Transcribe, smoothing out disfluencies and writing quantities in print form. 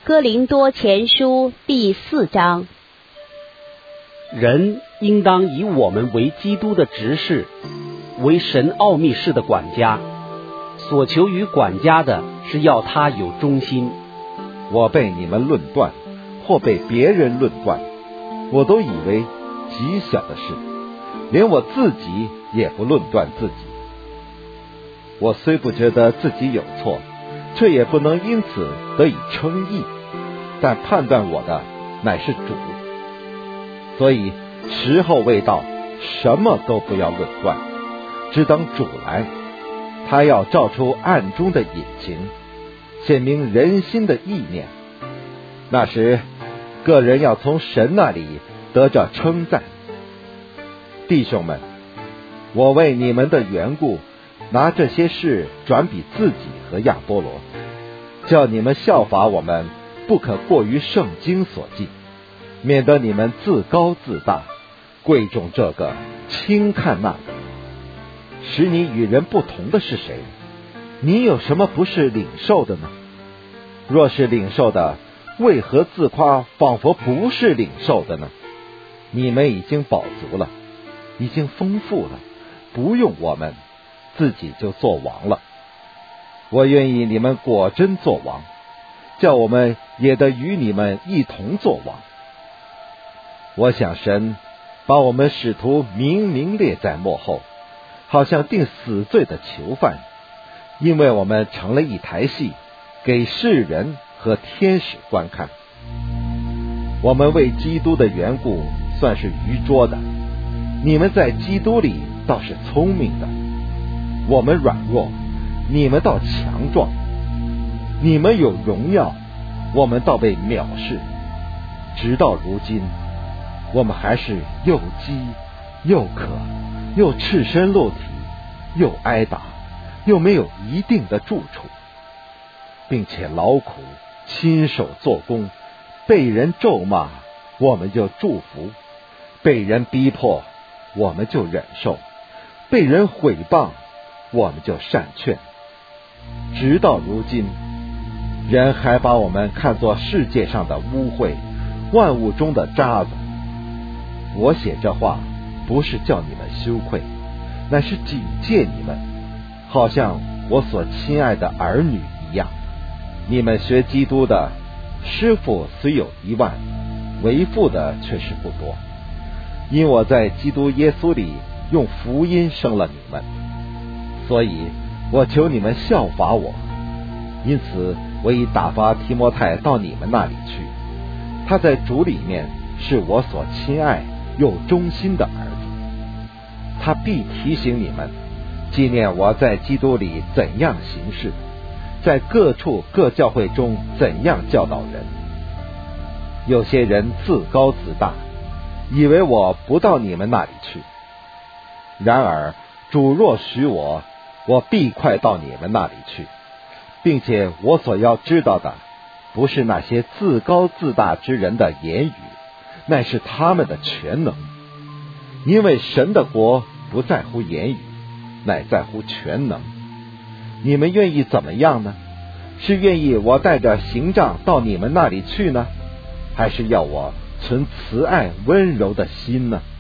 哥林多前书第4章。 人应当以我们为基督的执事，为神奥秘事的管家，所求于管家的是要他有忠心。 我被你们论断，或被别人论断，我都以为极小的事，连我自己也不论断自己。我虽不觉得自己有错，却也不能因此得以称义，但判断我的乃是主。所以时候未到，什么都不要论断，只等主来，他要照出暗中的隐情，显明人心的意念。那时个人要从神那里得着称赞。弟兄们，我为你们的缘故，拿这些事转比自己和亚波罗，叫你们效法我们，不可过于圣经所记，免得你们自高自大，贵重这个，轻看那个。使你与人不同的是谁？你有什么不是领受的呢？若是领受的，为何自夸仿佛不是领受的呢？你们已经饱足了，已经丰富了，不用我们，自己就做王了。我愿意你们果真做王，叫我们也得与你们一同做王。我想神把我们使徒明明列在末后，好像定死罪的囚犯，因为我们成了一台戏，给世人和天使观看。我们为基督的缘故算是愚拙的，你们在基督里倒是聪明的。我们软弱，你们倒强壮；你们有荣耀，我们倒被藐视。直到如今，我们还是又饥又渴，又赤身露体，又挨打，又没有一定的住处，并且劳苦，亲手做工，被人咒骂，我们就祝福；被人逼迫，我们就忍受；被人毁谤，我们就善劝。直到如今，人还把我们看作世界上的污秽，万物中的渣子。我写这话不是叫你们羞愧，乃是警戒你们，好像我所亲爱的儿女一样。你们学基督的，师傅虽有1万，为父的却是不多。因我在基督耶稣里用福音生了你们，所以我求你们效法我。因此我已打发提摩太到你们那里去，他在主里面是我所亲爱又忠心的儿子。他必提醒你们，纪念我在基督里怎样行事，在各处各教会中怎样教导人。有些人自高自大，以为我不到你们那里去。然而主若许我，我必快到你们那里去，并且我所要知道的，不是那些自高自大之人的言语，乃是他们的全能。因为神的国不在乎言语，乃在乎全能。你们愿意怎么样呢？是愿意我带着刑杖到你们那里去呢，还是要我存慈爱温柔的心呢？